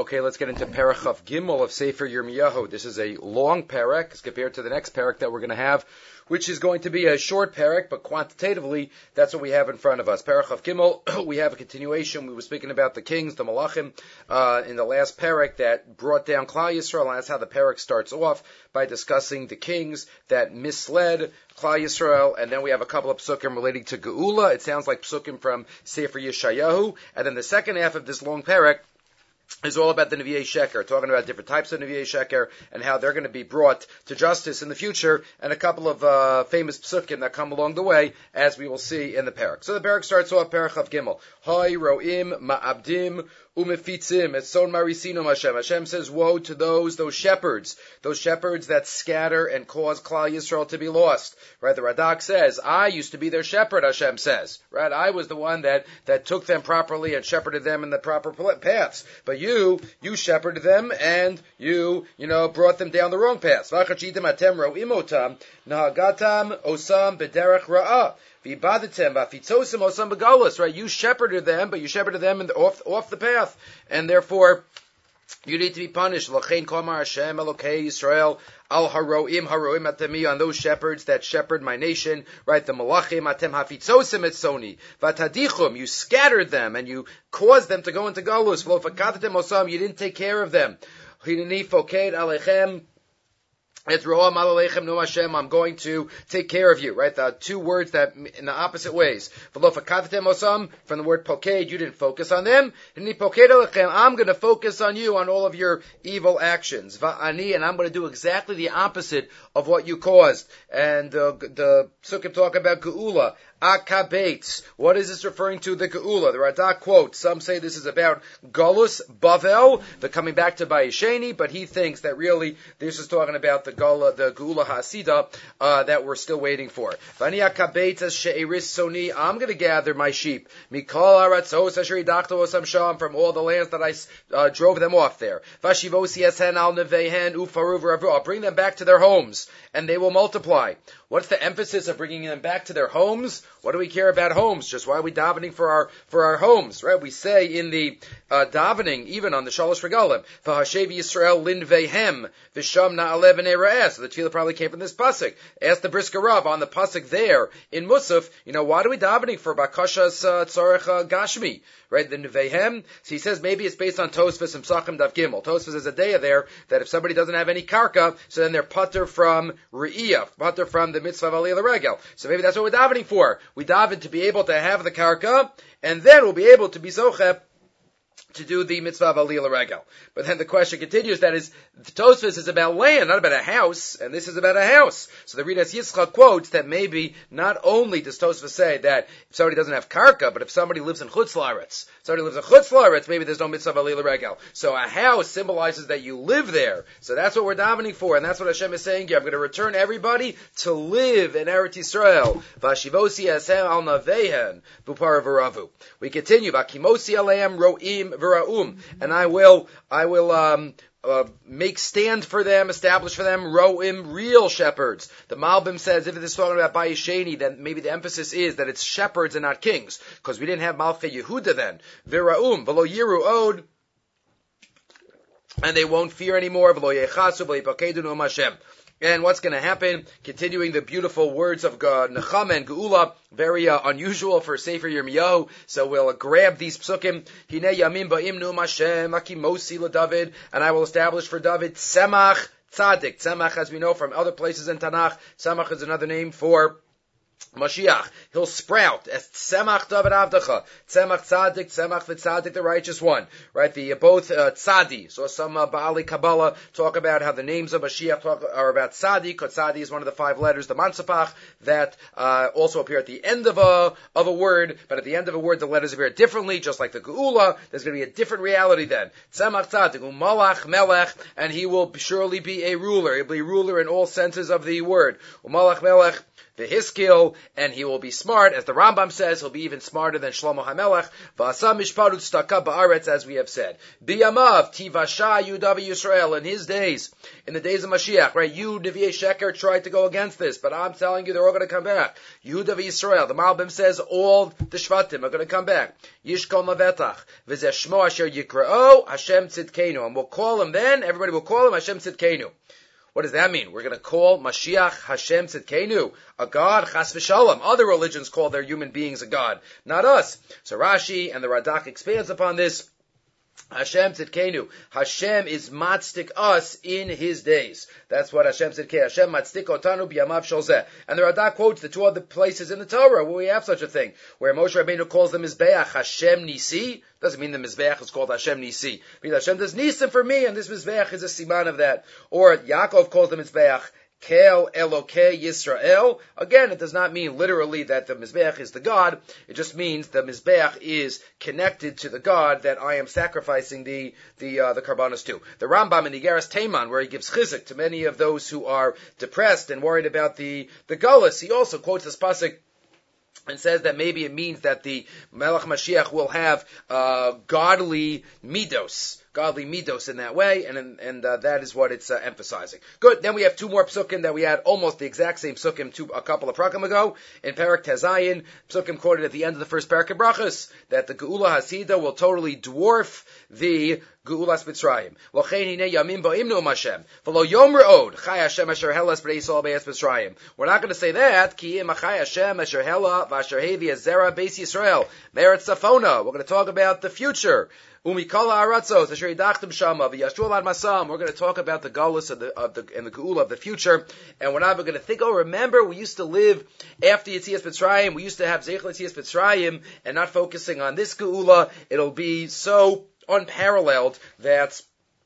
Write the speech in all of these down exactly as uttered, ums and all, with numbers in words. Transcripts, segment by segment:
Okay, let's get into Perek Chaf Gimel of Sefer Yirmiyahu. This is a long Perek as compared to the next Perek that we're going to have, which is going to be a short Perek, but quantitatively, that's what we have in front of us. Perek Chaf Gimel, we have a continuation. We were speaking about the kings, the Malachim, uh, in the last Perek that brought down Klal Yisrael, and that's how the Perek starts off, by discussing the kings that misled Klal Yisrael, and then we have a couple of psukim relating to Geula. It sounds like psukim from Sefer Yeshayahu, and then the second half of this long Perek is all about the Nevi'ei Sheker, talking about different types of Nevi'ei Sheker and how they're going to be brought to justice in the future, and a couple of uh, famous psukim that come along the way, as we will see in the Perek. So the Perek starts off, Perek Chaf Gimel. Hay ro'im ma'abdim umefitzim etzon marisinum Hashem. Hashem says, woe to those, those shepherds, those shepherds that scatter and cause Klal Yisrael to be lost. Right? The Radak says, I used to be their shepherd, Hashem says. Right? I was the one that, that took them properly and shepherded them in the proper paths. But you, you shepherded them and you, you know, brought them down the wrong paths. V'achachitim atem ro'imotam nahagatam osam b'derech ra'ah. Right? You shepherded them, but you shepherded them in the, off, off the path, and therefore you need to be punished. L'chein komar Hashem Elokei Yisrael al haroim haroim atemi, on those shepherds that shepherd my nation. Right? The malachim atem hafitzosim etzoni vatadichum. You scattered them and you caused them to go into galus. V'lo fakatatem osam. You didn't take care of them. Hineni foked alechem. It's Ro'am Alalekhem No Hashem, I'm going to take care of you, right? The two words that in the opposite ways. V'lo fakatatem osam, from the word poked, you didn't focus on them. Hini poked alechem, I'm going to focus on you, on all of your evil actions. Va'ani, and I'm going to do exactly the opposite of what you caused. And uh, the Sukkim talk about Geula. Akabates. What is this referring to? The Geula. The Radak quotes, some say this is about Galus, Bavel, the coming back to Bayesheni, but he thinks that really this is talking about the Gula, the Geula Hasida, uh, that we're still waiting for. Vani akabates as she'eris soni, I'm going to gather my sheep. Mikol aratzos asher idachto osam sham, from all the lands that I uh, drove them off there. Vashivosi esen al nevehen ufaru v'ravu, I'll bring them back to their homes, and they will multiply. What's the emphasis of bringing them back to their homes? What do we care about homes? Just why are we davening for our for our homes, right? We say in the uh, davening, even on the Shalosh Regalim, V'hashev Yisrael linvehem v'sham na'alev v'ne'ra'eh. So the tefillah probably came from this pasuk. Ask the Brisker Rav on the pasuk there in Musaf, you know, why do we davening for bakashas uh, tzarech uh, gashmi, right? The nevehem. So he says maybe it's based on Tosfos and Psachim Dav Gimel. Tosfos is a day there that if somebody doesn't have any karka, so then they're pater from re'iyah, pater from the mitzvah of aliyah l'regel. So maybe that's what we're davening for. We daven to be able to have the karka, and then we'll be able to be zocheh to do the mitzvah of aliyah l'regel. But then the question continues, that is, the Tosfos is about land, not about a house, and this is about a house. So the Ridas Yitzchak quotes that maybe not only does Tosfos say that if somebody doesn't have karka, but if somebody lives in Chutz La'aretz, somebody lives in Chutz La'aretz, maybe there's no mitzvah of aliyah l'regel. So a house symbolizes that you live there. So that's what we're davening for, and that's what Hashem is saying here. I'm going to return everybody to live in Eretz Yisrael. Vashivosi asem al navehen bupara v'ravu. We continue. Vakimosi aleim ro'im v'ra'um. And I will, I will, um, Uh, make stand for them, establish for them, ro'im, real shepherds. The Malbim says, if it is talking about Bayesheni, then maybe the emphasis is that it's shepherds and not kings, because we didn't have Malchei Yehuda then. V'ra'um, v'lo yiru od, and they won't fear anymore, v'lo yechasu, v'lo yipakedu no'am Hashem. And what's going to happen? Continuing the beautiful words of Nechama and Geula, very uh, unusual for Sefer Yirmiyahu. So we'll uh, grab these psukim. Hinei yamim ba'im nu'am Hashem akimosi l'David, and I will establish for David Tzemach Tzadik. Tzemach, as we know from other places in Tanakh, Tzemach is another name for Mashiach. He'll sprout as Tzemach David Avdacha, Tzemach Tzadik, Tzemach V'Tzadik, the righteous one. Right? The uh, both uh, Tzadi. So some uh, Baali Kabbalah talk about how the names of Mashiach talk, are about Tzadi. Because Tzadi is one of the five letters, the Mansapach, that uh, also appear at the end of a of a word. But at the end of a word, the letters appear differently, just like the Geula. There's going to be a different reality then. Tzemach Tzadik, Umalach Melech, and he will surely be a ruler. He'll be a ruler in all senses of the word. Umalach Melech. v'hiskil, and he will be smart. As the Rambam says, he'll be even smarter than Shlomo HaMelech. V'asam mishparut staka ba'aretz, as we have said. Biyamav tivasha Yudav Yisrael, in his days, in the days of Mashiach, right? You, Nevi'ei Sheker, tried to go against this, but I'm telling you, they're all going to come back. Yudav Yisrael, the Malbim says, all the Shvatim are going to come back. Yishkol Mavetach, v'zeh shmo asher yikra'o, Hashem tzidkenu. And we'll call him then, everybody will call him Hashem tzidkenu. What does that mean? We're going to call Mashiach Hashem Tzidkenu a god, Chas v'Shalom. Other religions call their human beings a god, not us. So Rashi and the Radak expands upon this. Hashem Tzidkenu. Hashem is matzdik us in his days. That's what Hashem Tzidkenu. Hashem matzdik otanu b'yamav sholzeh. And the Radak quotes the two other places in the Torah where we have such a thing, where Moshe Rabbeinu calls the Mizbeach Hashem Nisi. Doesn't mean the Mizbeach is called Hashem Nisi. Because Hashem does Nisim for me, and this Mizbeach is a siman of that. Or Yaakov calls the Mizbeach Kel Elokei Yisrael. Again, it does not mean literally that the Mizbeach is the God. It just means the Mizbeach is connected to the God that I am sacrificing the the uh, the karbanos to. The Rambam in Igeras Teiman, where he gives chizuk to many of those who are depressed and worried about the the gullus, he also quotes this pasuk and says that maybe it means that the Melech Mashiach will have uh, godly midos. Godly midos in that way, and and uh, that is what it's uh, emphasizing. Good. Then we have two more psukim that we had almost the exact same psukim two, a couple of prakim ago in Parak Tezayin. Psukim quoted at the end of the first Parak of Brachos that the Geula Hasida will totally dwarf the Geulas Mitzrayim. L'chein hinei yamim ba'im nu'um Hashem v'lo yom re'od chai Hashem asher helas b'nei Yisrael be'es Mitzrayim. We're not going to say that ki im chai Hashem asher hela v'asher hevi azera beis Yisrael meretz safona. We're going to talk about the future. Umikala aratzos asher yidachtem shama v'yashul ad masam. We're going to talk about the galus of the of the and the geula of the future, and we're not going to think. Oh, remember we used to live after Yetzias Mitzrayim. We used to have Zeichel Yetzias Mitzrayim, and not focusing on this geula. It'll be so unparalleled that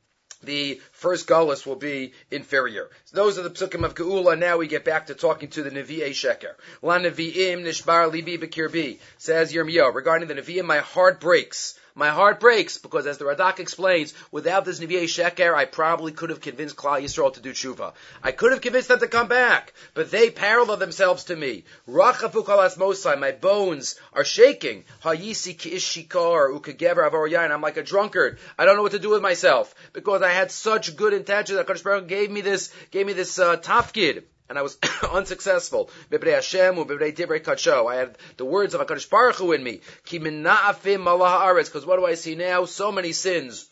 the first galus will be inferior. So those are the psukim of Geula. Now we get back to talking to the Nevi'ei Sheker. La Nevi'im nishbar libi v'kirbi, says Yirmiyahu. Regarding the Nevi'im, my heart breaks. My heart breaks because, as the Radak explains, without this Nevi'ei Sheker, I probably could have convinced Klal Yisrael to do tshuva. I could have convinced them to come back, but they parallel themselves to me. Rachafu kol asmosai, my bones are shaking. Hayisi ki'ish shikar ukegever avor yain. I'm like a drunkard. I don't know what to do with myself because I had such good intentions. HaKadosh Baruch Hu gave me this, gave me this uh, tafkid. And I was unsuccessful. I had the words of HaKadosh Baruch Hu in me. Because what do I see now? So many sins.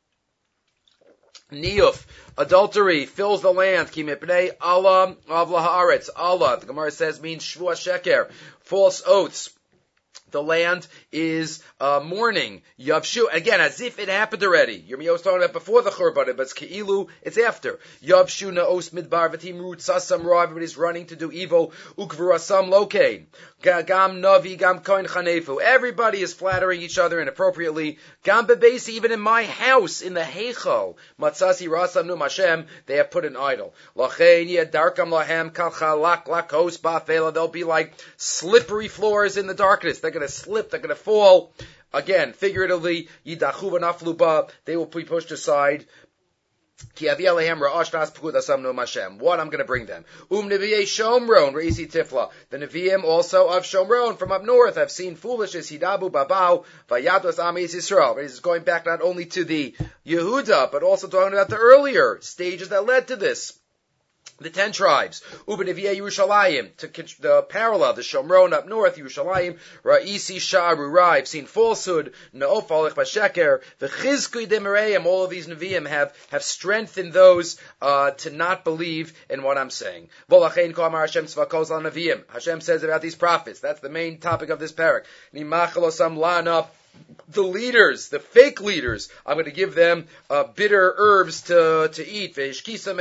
Niyuf, adultery, fills the land. Allah, Allah, the Gemara says, means shvua sheker, false oaths. The land is uh, mourning. Yavshu, again, as if it happened already. Yirmiyahu was talking about before the Churban, but it's Ke'ilu, it's after. Yavshu na'os midbar v'timrut sasam ra, everybody's running to do evil. Ukvurasam lokein. Gam navi, gam koin chanefu. Everybody is flattering each other inappropriately. Gam bebesi, even in my house, in the Heichal. Matzasi rasam nu Hashem, they have put an idol. Lachein yedarkam lahem kalchalak lakos ba'fela. They'll be like slippery floors in the darkness. They're going to slip, they're going to fall. Again, figuratively, yidachu v'naflu, they will be pushed aside. What I'm going to bring them. Um Nevi'ei Shomron, Reisi Tifla. The Nevi'im also of Shomron from up north have seen foolishness, Hidabu Babau, Vayados Amis Yisrael. This is going back not only to the Yehuda, but also talking about the earlier stages that led to this. The ten tribes, Uba Nevi'ei Yerushalayim, to the parallel, the Shomron up north, Yerushalayim, Ra'isi Sha'aru Ra, I've seen falsehood, Na'of Alech Basheker, the Chizkui Demereim, all of these Nevi'im have, have strengthened those, uh, to not believe in what I'm saying. V'lachein Kol Amar Hashem Tzvakos al Nevi'im. Hashem says about these prophets, that's the main topic of this parak. Nimachalosam Lana, the leaders, the fake leaders, I'm going to give them uh, bitter herbs to to eat. And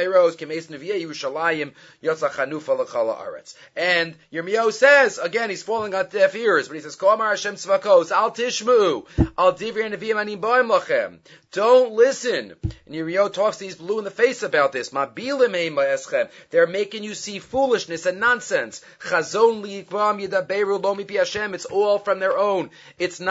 Yirmiyahu says, again, he's falling on deaf ears, but he says, Al tishmu, al divrei nevi'im anim ba'im lachem. Don't listen. And Yirmiyahu talks to these blue in the face about this. They're making you see foolishness and nonsense. It's all from their own. It's not from Hashem.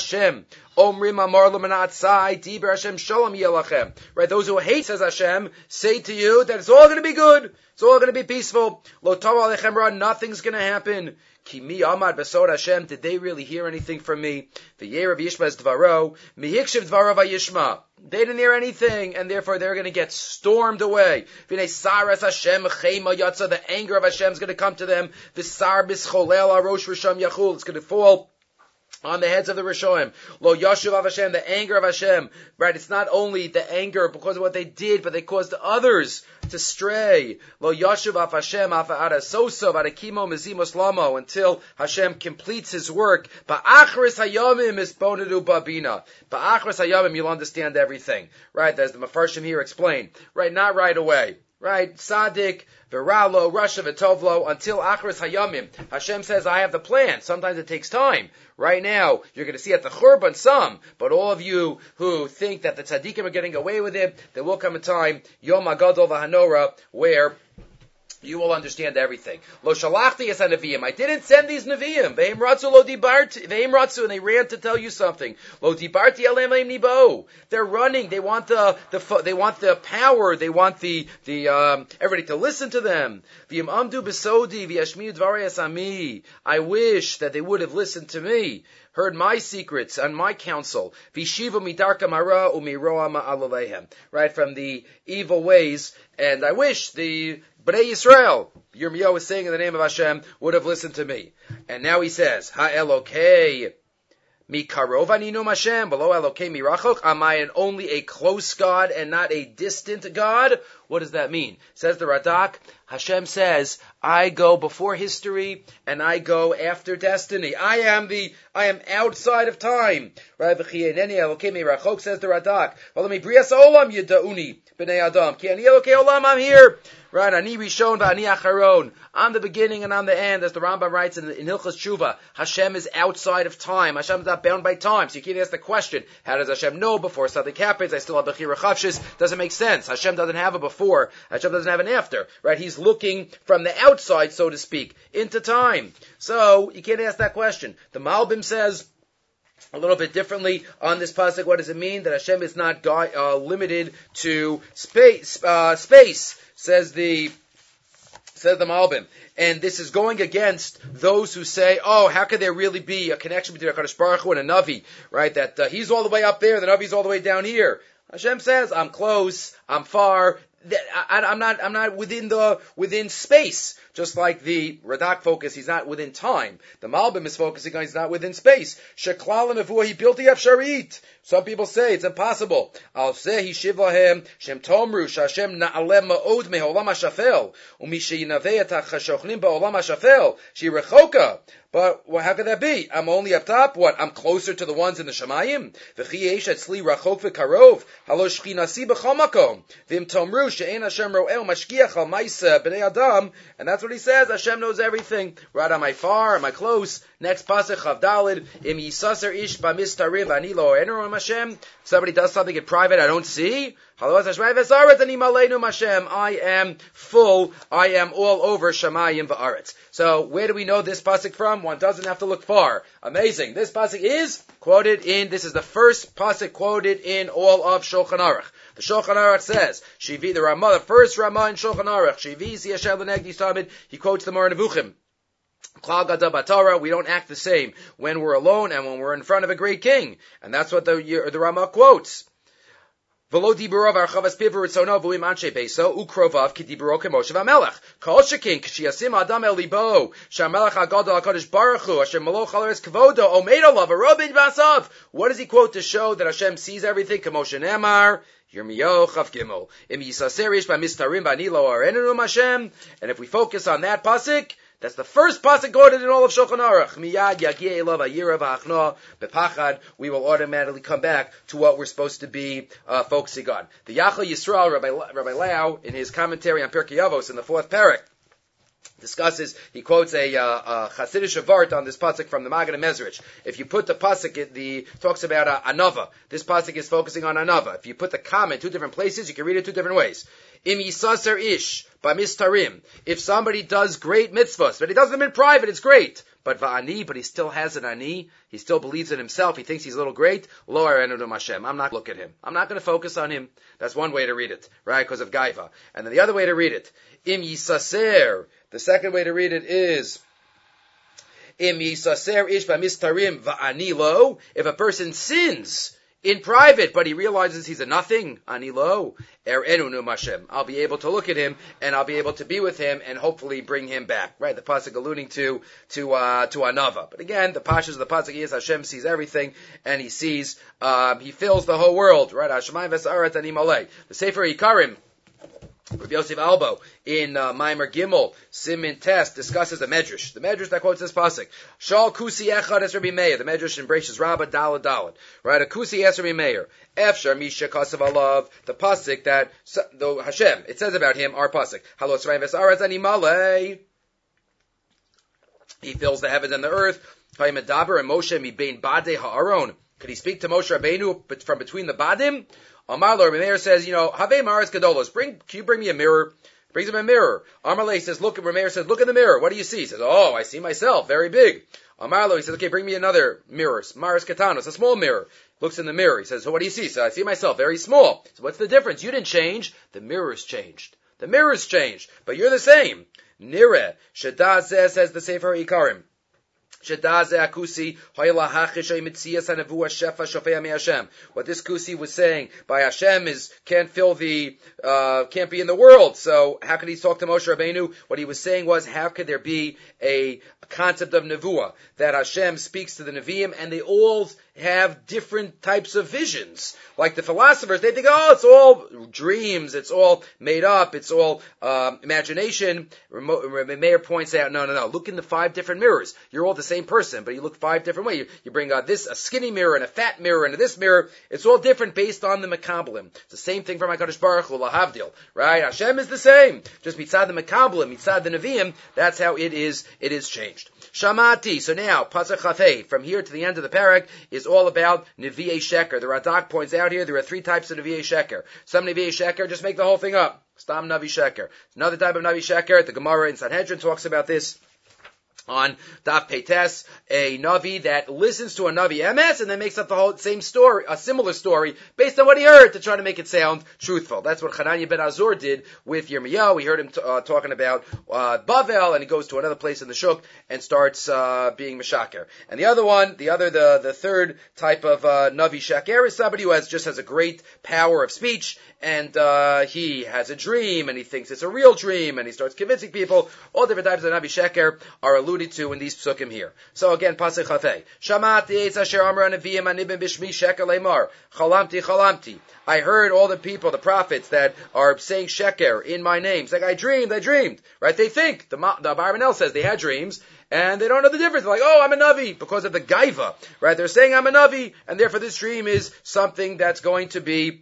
Hashem. Omrim amar l'manatzai diber Hashem shalom yelachem. Right, those who hate, says Hashem, say to you that it's all going to be good. It's all going to be peaceful. Lo tava alechem ra, nothing's going to happen. Ki mi amad besod Hashem, did they really hear anything from me? V'yerav yishma's dvaro, mihikshiv dvaro vayishma. They didn't hear anything, and therefore they're going to get stormed away. V'nei saras Hashem chema yatsa, the anger of Hashem is going to come to them. V'sar bischolel arosh risham yachul, it's going to fall on the heads of the Rishonim. Lo yashuv of Hashem, the anger of Hashem. Right, it's not only the anger because of what they did, but they caused others to stray. Lo yashuv of Hashem afa'ara sosov adakimo mezimos lamo, until Hashem completes His work. Ba'achris hayamim is bonadu babina. Ba'achris hayamim, you'll understand everything. Right, as the Mefarshim here explain. Right, not right away. Right, Tzaddik, Viralo, Rasha, V'tovlo, until Achris Hayamim. Hashem says, I have the plan. Sometimes it takes time. Right now, you're going to see at the Churban some, but all of you who think that the Tzaddikim are getting away with it, there will come a time, Yom HaGadol V'Hanora, where you will understand everything. Lo shalachti es hanaviyim. I didn't send these neviim. Ve'im ratzu lo dibarti. Ve'im ratzu, and they ran to tell you something. Lo dibarti alem ve'im nibo. They're running. They want the, the they want the power. They want the the um, everybody to listen to them. V'im amdu besodi v'yashmiu dvarei asami. I wish that they would have listened to me, heard my secrets and my counsel. V'shivu midarka mara umiroa ma'alalehem. Right, from the evil ways. And I wish the Bnei Yisrael, Yirmiyahu is saying in the name of Hashem, would have listened to me. And now he says, Ha-Elokei mi karov aninu Hashem, below Elokei mi rachok. Am I an only a close God and not a distant God? What does that mean? Says the Radak, Hashem says, I go before history and I go after destiny. I am the, I am outside of time. Right? V'chiyeneni Elokei mi rachok, says the Radak. V'lo brias olam yeda'uni b'nei Adam. Ki ani Elokei olam, I'm here. Right, ani rishon v'ani acharon. I'm the beginning and I'm the end, as the Rambam writes in, in Hilchos Tshuva. Hashem is outside of time. Hashem is not bound by time. So you can't ask the question, how does Hashem know before something happens? I still have Bechira Chavshis. Doesn't make sense. Hashem doesn't have a before. Hashem doesn't have an after. Right? He's looking from the outside, so to speak, into time. So you can't ask that question. The Malbim says a little bit differently on this pasuk. What does it mean? That Hashem is not uh, limited to space. Uh, space. Says the says the Malbim, and this is going against those who say, "Oh, how could there really be a connection between HaKadosh Baruch Hu and a Navi?" Right? That uh, he's all the way up there, the Navi's all the way down here. Hashem says, "I'm close, I'm far. I, I'm not. I'm not within the within space." Just like the Radak focus, he's not within time. The Malbim is focusing on he's not within space. Sheklal nevuah he built the afsharit. Some people say it's impossible. Al seh shiv lahem shem tomru shashem na'alem ma'od me'olam hashafel u'mi sheyinavei et ha'chashochnim ba'olam hashafel sherechoka. But well, how could that be? I'm only up top. What? I'm closer to the ones in the Shemayim. V'chi yesh etzli rachok v'karov halo shchinasi b'chol makom v'im tomru she'en Hashem ro'eh mashkiach al ma'isa b'nei adam. And that's what he says. Hashem knows everything. Right? Am I far? Am I close? Next pasuk Chav Dalid. Im yisaser ish b'mistarim v'ani lo enu Hashem. Somebody does something in private I don't see. I am full. I am all over Shamayim v'aretz. So where do we know this pasuk from? One doesn't have to look far. Amazing. This pasuk is quoted in. This is the first pasuk quoted in all of Shulchan Aruch. The Shulchan Aruch says, Shivi, the Ramah, the first Ramah in Shulchan Aruch, Shivi Ziyashem L'Negdi Samid, he quotes the Mar Nevuchim. Klal Gadol Batara, we don't act the same when we're alone and when we're in front of a great king. And that's what the, the Ramah quotes. V'lo diburav archavas pivu ritzono v'uim anshe beso ukrovav ki diburo k'moshe v'amelech. Kol shekin k'shiyasim adam el libo sh'amelech hagadol HaKadosh Baruch Hu asher melo chalares kvodo omeid olav arobin v'asav. What does he quote to show that Hashem sees everything? K'moshe Nemar Yirmiyahu Chav Gimel Im yisaserish b'mistarim b'ani lo arenenu Hashem. And if we focus on that pasuk, that's the first pasuk quoted in all of Shulchan Aruch. Miyad yagieh elav hayira v'achna bepachad. We will automatically come back to what we're supposed to be uh, focusing on. The Yachal Yisrael, Rabbi, Rabbi Lau, in his commentary on Pirkei Avos in the fourth parak, discusses, he quotes a, uh, a Hasidic Vart on this pasuk from the Magen Mezrich. If you put the pasuk, it the, talks about uh, Anava. This pasuk is focusing on Anava. If you put the comment two different places, you can read it two different ways. Im yisaser ish b'mistarim. If somebody does great mitzvahs, but he does them in private, it's great. but va'ani, but he still has an ani, he still believes in himself, he thinks he's a little great, lo arenu Hashem. I'm not going to look at him. I'm not going to focus on him. That's one way to read it, right? Because of gaiva. And then the other way to read it, im yisaser. The second way to read it is, im yisaser ish b'mistarim va'ani lo. If a person sins in private, but he realizes he's a nothing, ani lo, er enu nu Hashem. I'll be able to look at him, and I'll be able to be with him, and hopefully bring him back. Right? The pasuk alluding to to uh, to anava. But again, the pashas of the pasuk is Hashem sees everything, and He sees, uh, He fills the whole world. Right? Hashemayim v'sa'aretz ani malei. The Sefer Ikarim, Rabbi Yosef Albo in uh, Maimer Gimel Simin Test discusses the Medrash. The Medrash that quotes this pasuk. Shal Kusi Echad Es Rabbi Meir. The Medrash in Bereshis Rabbah Dalad Dalad. Right, a Kusi Es Rabbi Meir. Efshar Misha Kasav Alav. The pasuk that the Hashem it says about him. Our pasuk. Halo Tzrayim V'Saaretz Ani Malei. He fills the heavens and the earth. Vayimedaber and Moshe Mibein Badei Haaron. Could he speak to Moshe Rabbeinu from between the Badim? Amar Lo, Rabbi Meir says, you know, Have Maris Gadolos, bring, can you bring me a mirror? Brings him a mirror. Amar Le says, look, Rabbi Meir says, look in the mirror. What do you see? He says, oh, I see myself, very big. Amar Lo, he says, okay, bring me another mirror. Maris Katanos, a small mirror. Looks in the mirror. He says, so what do you see? He says, I see myself, very small. So what's the difference? You didn't change. The mirror's changed. The mirror's changed. But you're the same. Nire, Shadazeh, says the Sefer Ikarim. What this Kusi was saying by Hashem is can't fill the uh, can't be in the world. So how could he talk to Moshe Rabbeinu? What he was saying was, how could there be a concept of nevuah that Hashem speaks to the Nevi'im and they all have different types of visions? Like the philosophers, they think, oh, it's all dreams, it's all made up, it's all um, imagination. Rabbi Meir points out, no, no, no. Look in the five different mirrors. You're all the same person, but you look five different ways. You, you bring uh, this, a skinny mirror and a fat mirror and this mirror. It's all different based on the Mekablim. It's the same thing for HaKadosh Baruch Hu, Lahavdil, right? Hashem is the same. Just mitzad the Mekablim, mitzad the Nevi'im, that's how it is, it is changed. Shamati. So now, Pasuk Chafei, from here to the end of the parak, is all about Nevi'ei Sheker. The Radak points out here, there are three types of Nevi'ei Sheker. Some Nevi'ei Sheker just make the whole thing up. Stam Navi Sheker. Another type of Navi Sheker, the Gemara in Sanhedrin talks about this on Daf Peites, a Navi that listens to a Navi Emes and then makes up the whole same story, a similar story, based on what he heard to try to make it sound truthful. That's what Hananiah ben Azur did with Yirmiyahu. We heard him t- uh, talking about uh, Bavel, and he goes to another place in the Shuk and starts uh, being Meshaker. And the other one, the other, the, the third type of uh, Navi Shaker is somebody who has just has a great power of speech, and uh, he has a dream, and he thinks it's a real dream, and he starts convincing people. All different types of Navi Sheker are alluded to in these psukim here. So again, Pasuk Chafei. Shamati etz asher amar anaviyim anibim b'shmi sheker leimar. Chalamti, chalamti. I heard all the people, the prophets that are saying sheker in my name. It's like, I dreamed, I dreamed. Right? They think, the, the Abarbanel says they had dreams, and they don't know the difference. They're like, oh, I'm a Navi, because of the Gaiva. Right? They're saying I'm a Navi, and therefore this dream is something that's going to be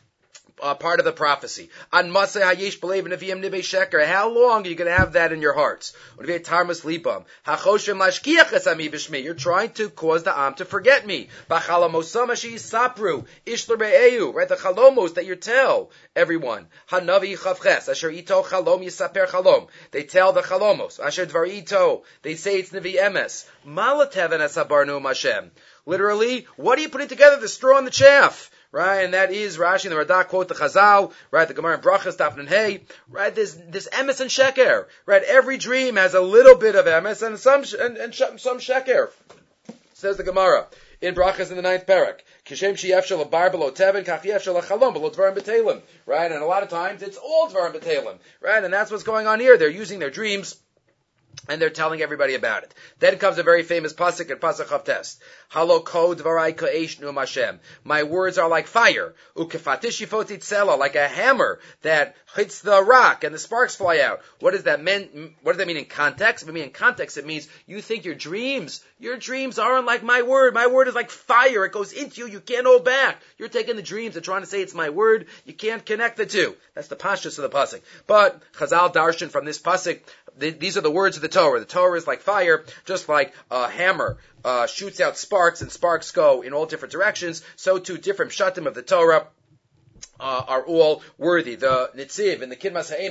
Uh, part of the prophecy. An Maseh Hayesh B'Leiv Nevi'im Nibei Sheker. How long are you going to have that in your hearts? Tarmas Libam. Hachoshem Lashkiach Esami B'Shmi. You're trying to cause the Am to forget me. B'Chalomosam Ashi Sapru. Ishler Be'eu. Right? The Chalomos that you tell everyone. Hanavi Chavches. Asher Ito Chalom Yisaper Chalom. They tell the Chalomos. Asher Dvar Ito. They say it's Nevi Emes. Malateven Esabarnu Hashem. Literally, what are you putting together? The straw and the chaff. Right, and that is Rashi and the Radak quote the Chazal, right, the Gemara in Brachas, Daf Nun Hey, right, this, this Emes and Sheker, right, every dream has a little bit of Emes and some, and, and some Sheker, says the Gemara, in Brachas in the ninth parak, Kishem Sheyef Shel Bar Below Tevin, Kach Yef Shel Chalom Below Dvarim B'Telim, right, and a lot of times it's all Dvarim B'Telim, right, and that's what's going on here, they're using their dreams, and they're telling everybody about it. Then comes a very famous pasuk in Pasuk Chavtes. Halo ko dvarai ka'esh nu'am Hashem. My words are like fire. Ukefatish yifot itzela, like a hammer that hits the rock and the sparks fly out. What does that mean? What does that mean in context? I mean, in context, it means you think your dreams, your dreams aren't like my word. My word is like fire. It goes into you. You can't hold back. You're taking the dreams and trying to say it's my word. You can't connect the two. That's the pashtus of the pasuk. But Chazal darshan from this pasuk, these are the words of the Torah. The Torah is like fire, just like a hammer uh, shoots out sparks, and sparks go in all different directions. So too, different pshatim of the Torah uh, are all worthy. The Nitziv in the Kidmas Ha'emek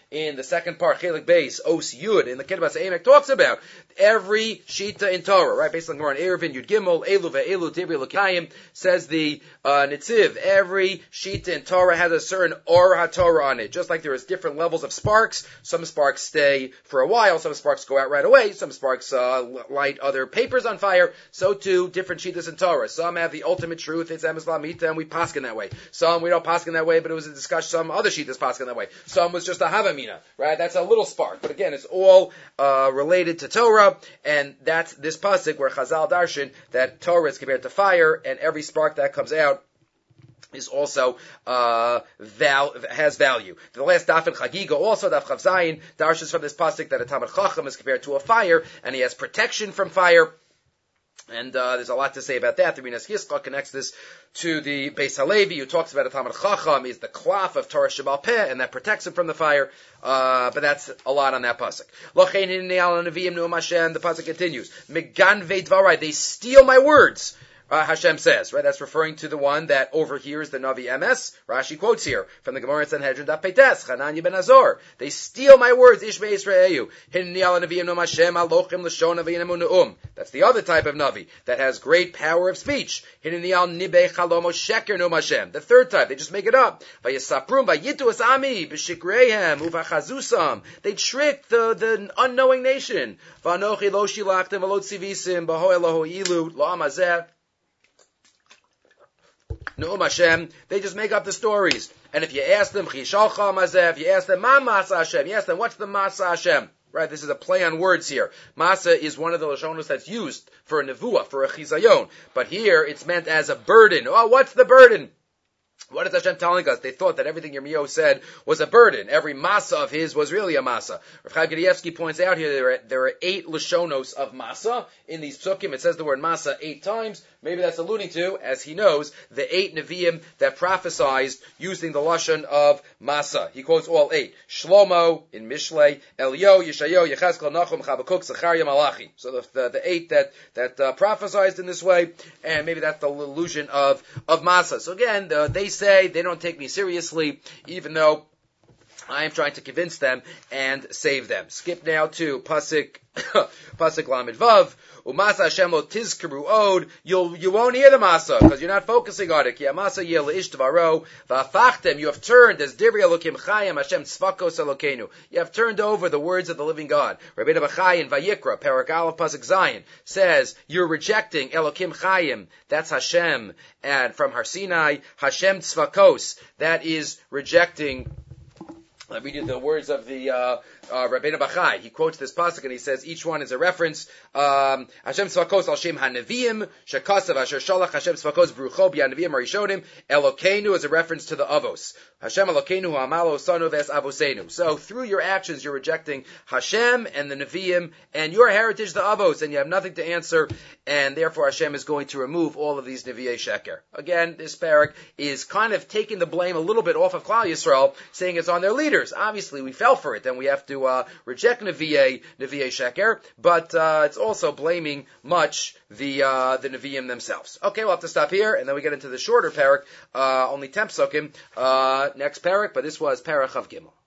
in the second part, Chelik Beis, Os Yud, in the Ketubas Emek, talks about every Shita in Torah, right? Based on the Gemara, Eruvin, Yud Gimel, Elu ve'elu, Tibri L'Kayim, says the uh, Nitziv, every Shita in Torah has a certain Or HaTorah on it. Just like there is different levels of sparks, some sparks stay for a while, some sparks go out right away, some sparks uh, light other papers on fire, so too, different Shitas in Torah. Some have the ultimate truth, it's Emes Lamita, and we paskin that way. Some we don't paskin that way, but it was a discussion, some other Shitas paskin that way. Some was just a Havamina, right? That's a little spark. But again, it's all uh, related to Torah, and that's this pasuk where Chazal darshan that Torah is compared to fire, and every spark that comes out is also uh, val- has value. The last daf in Chagiga, also daf Chav Zayin, darshans from this pasuk that a Talmid Chacham is compared to a fire, and he has protection from fire. And uh, there's a lot to say about that. The Rinas Yischa connects this to the Beis Halevi, who talks about a Talmid Chacham is the cloth of Torah Shebal Peh, and that protects him from the fire. Uh, but that's a lot on that pasuk. Lochein hinei al neviim nu'um Hashem. The pasuk continues. Meganvei dvarai. They steal my words. Uh, Hashem says, right? That's referring to the one that overhears the Navi M S. Rashi quotes here from the Gemara in Sanhedrin Daf Peites, Hananya ben Azor. They steal my words, Ishmei Yisraelu. Hinni al Neviim Nu'um Hashem alochim l'shon aviyim nu'um. That's the other type of Navi that has great power of speech. Hinni al nibei chalomo sheker Nu'um Hashem. The third type, they just make it up. Vayisaprum vayitu es ami b'shikreihem uvachazusam. They trick the the unknowing nation. Vanochi lo shilachtem v'lo tzivisim b'ho Eloho ilu lo amazeh. Nu'um Hashem, they just make up the stories. And if you ask them, Chishalcha Mazeh, if you ask them, Ma Masa Hashem, you ask them, what's the Masa Hashem? Right, this is a play on words here. Masa is one of the Lashonos that's used for a Nevuah, for a Chizayon. But here, it's meant as a burden. Oh, what's the burden? What is Hashem telling us? They thought that everything Yirmiyahu said was a burden. Every masa of his was really a masa. Rav Chaim Kanievsky points out here there are, there are eight lashonos of masa in these psukim. It says the word masa eight times. Maybe that's alluding to, as he knows, the eight neviim that prophesied using the lashon of masa. He quotes all eight. Shlomo in Mishlei, Elio, Yeshayo, Yechezkel, Nachum, Chabakuk, Zechariah, Malachi. So the, the, the eight that that uh, prophesied in this way, and maybe that's the illusion of of masa. So again, the, they say they don't take me seriously, even though I am trying to convince them and save them. Skip now to Pasuk, Pasuk Lamed Vav. Umasa Hashem lo tizkeru od. You'll, you won't hear the Masa, because you're not focusing on it. Ki amasa yeh leish tvaro. V'afachtem, you have turned, as Divrei Elokim Chayim, Hashem tzvakos Elokeinu. You have turned over the words of the living God. Rabbeinu Bachai in Vayikra, Parak Aleph Pasuk Zion, says, you're rejecting Elokim Chayim. That's Hashem. And from Har Sinai, Hashem tzvakos. That is rejecting. Let me read you the words of the uh, uh, Rabbeinu Bachai. He quotes this pasuk and he says each one is a reference. Um, Hashem tzvakos al shem hanevim shekasav asher shalach Hashem tzvakos brucho b'yanevim arishonim. Elokeinu is a reference to the avos. Hashem Elokeinu ha'amalo sanu ves avosenu. So through your actions you're rejecting Hashem and the Nevi'im and your heritage the avos, and you have nothing to answer, and therefore Hashem is going to remove all of these Nevi'ei Sheker. Again, this parak is kind of taking the blame a little bit off of Klal Yisrael, saying it's on their leaders. Obviously, we fell for it, then we have to uh, reject Nevi'ei, Nevi'ei Sheker, but uh, it's also blaming much the uh, the Nevi'im themselves. Okay, we'll have to stop here, and then we get into the shorter parak, uh, only ten psukim, uh, next parak, but this was Parak Chav Gimel.